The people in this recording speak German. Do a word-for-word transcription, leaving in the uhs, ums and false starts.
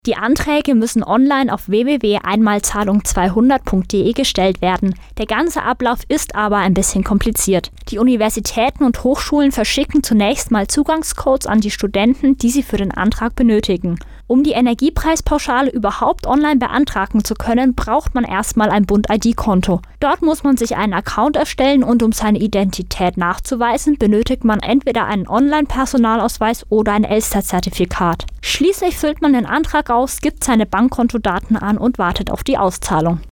Die Anträge müssen online auf w w w punkt einmalzahlung zweihundert punkt d e gestellt werden. Der ganze Ablauf ist aber ein bisschen kompliziert. Die Universitäten und Hochschulen verschicken zunächst mal Zugangscodes an die Studenten, die sie für den Antrag benötigen. Um die Energiepreispauschale überhaupt online beantragen zu können, braucht man erstmal ein Bund-I D-Konto. Dort muss man sich einen Account erstellen und um seine Identität nachzuweisen, benötigt man entweder einen Online-Personalausweis oder ein Elster-Zertifikat. Schließlich füllt man den Antrag aus, gibt seine Bankkontodaten an und wartet auf die Auszahlung.